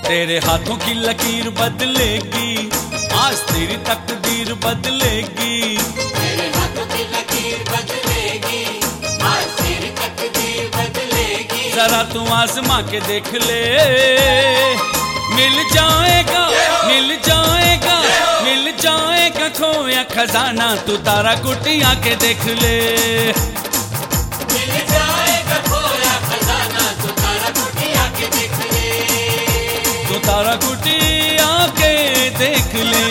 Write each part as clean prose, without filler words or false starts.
तेरे हाथों की लकीर बदलेगी, आज तेरी तकदीर बदलेगी। तेरे हाथों की लकीर बदलेगी, आज तेरी तकदीर बदलेगी। जरा तू आजमा के देख ले, मिल जाएगा, मिल जाएगा, मिल जाएगा खोया खजाना। तू तारा कुटिया के देख ले, मिल जाएगा खोया खजाना। तू तारा कुटिया के देख ले, तू तारा कुटिया के देख ले।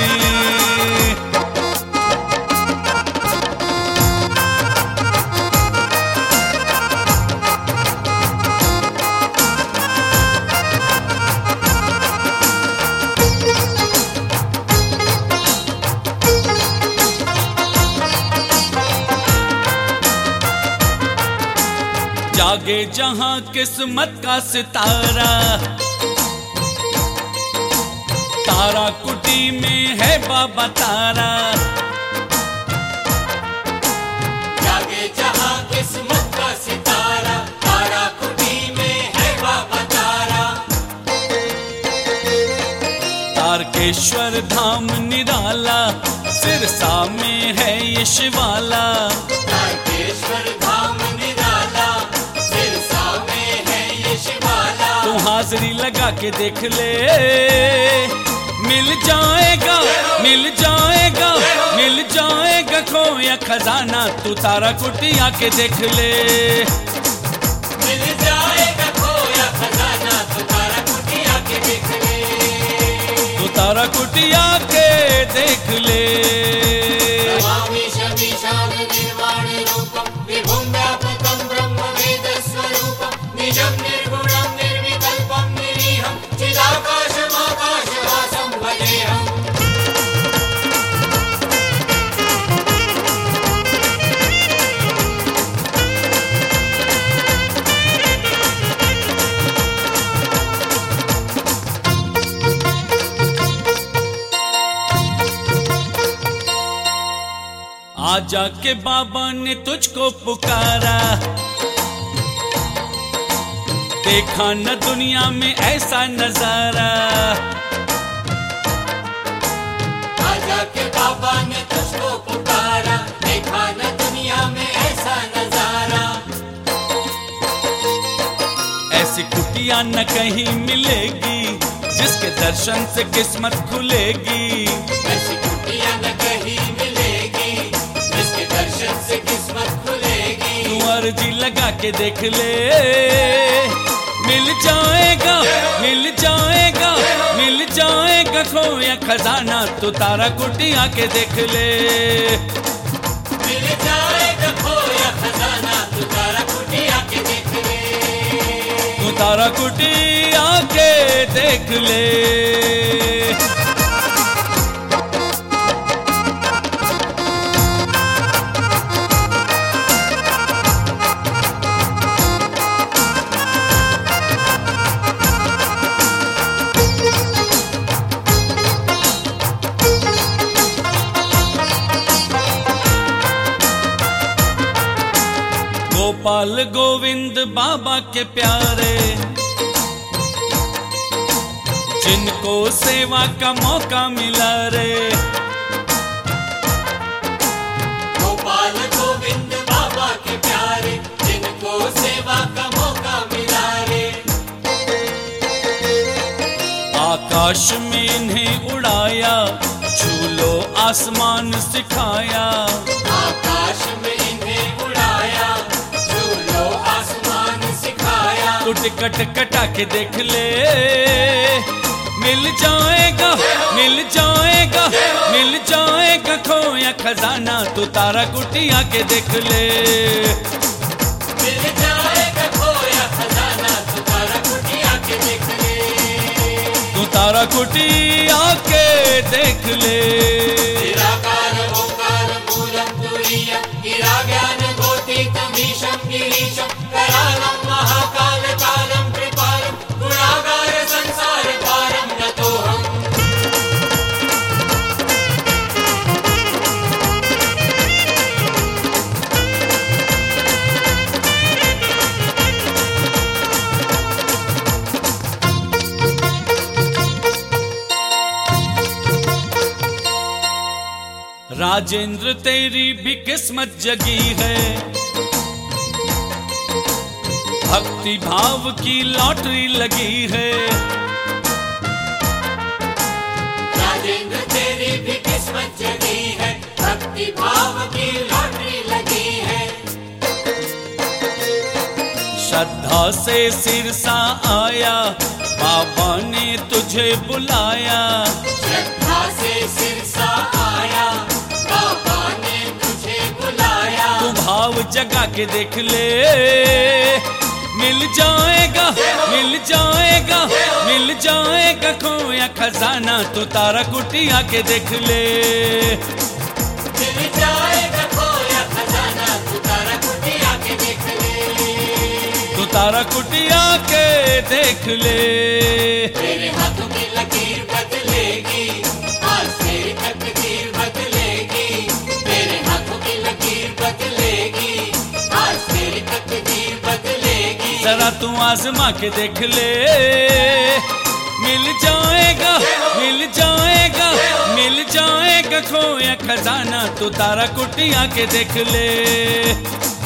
जागे जहां किस्मत का सितारा, तारा कुटी में है बाबा तारा। जागे जहां किस्मत का सितारा, तारा कुटी में है बाबा तारा। तारकेश्वर धाम निराला, सिरसा में है ये शिवाला। तारकेश्वर धाम निराला, सिरसा में है ये शिवाला। तू हाजरी लगा के देख ले, मिल जाएगा, मिल जाएगा, मिल जाएगा खोया खजाना। तू तारा कुटिया के देख ले, मिल जाएगा खोया खजाना। तू तारा कुटिया के देख ले, तू तारा कुटिया के देख ले। नमामि शमीशान निर्वाण रूपं, विभुं व्यापकं ब्रह्मवेदस्वरूपं, निजं निर्गुणं निर्विकल्पं निरीहं, चिदाकाशमाकाशवासं भजेऽहम्। आजा के बाबा ने तुझको पुकारा, देखा न दुनिया में ऐसा नजारा। आजा के बाबा ने तुझको पुकारा, देखा न दुनिया में ऐसा नजारा। ऐसी कुटिया न कहीं मिलेगी, जिसके दर्शन से किस्मत खुलेगी। ऐसी कुटिया न कहीं मिलेगी, जिसके दर्शन से किस्मत खुलेगी। तू अर्जी लगा के देख ले, मिल जाएगा, मिल जाएगा, मिल जाएगा खोया खजाना। तू तारा कुटिया के देख ले, मिल जाएगा खोया खजाना। तू तारा कुटिया के देख ले, तू तारा कुटिया के देख ले। गोपाल गोविंद बाबा के प्यारे, जिनको सेवा का मौका मिला रे। गोपाल गोविंद बाबा के प्यारे, जिनको सेवा का मौका मिला रे। आकाश में इन्हें उड़ाया, झूलो आसमान सिखाया। आकाश में इन्हें उड़ाया, झूलो आसमान सिखाया। तू टिकट कटा के देख ले, मिल जाएगा, मिल जाएगा, मिल जाएगा खोया खजाना। तू तारा कुटिया के देख ले, मिल जाएगा खोया खजाना। तू तारा कुटिया के देख ले, तू तारा कुटिया के देख ले। निराकार ओंकार मूलं तुरीयं, गिरा ज्ञान गोतीतमीशं गिरीशं, करालं महाकाल कालं कृपालं, गुणागार संसार पारं नतोऽहम्। राजेंद्र तेरी भी किस्मत जगी है, भक्ति भाव की लॉटरी लगी है। राजेंद्र तेरी भी किस्मत जगी है, भक्ति भाव की लॉटरी लगी है। श्रद्धा से सिरसा आया, बाबा ने तुझे बुलाया। श्रद्धा से सिरसा आया, बाबा ने तुझे बुलाया। तू भाव जगा के देख ले, मिल जाएगा, मिल जाएगा, मिल जाएगा खोया खजाना। तू तारा कुटिया के देख ले, मिल जाएगा खोया खजाना। तू तारा कुटिया के देख ले, तू तारा कुटिया के देख ले। तेरे हाथों की लकीर बदलेगी, आज तेरी तकदीर बदलेगी। तेरे हाथों की लकीर बदलेगी, आज तेरी तकदीर बदलेगी। जरा तू आजमा के देख ले, मिल जाएगा, मिल जाएगा, मिल जाएगा खोया खजाना। तू तारा कुटिया के देख ले।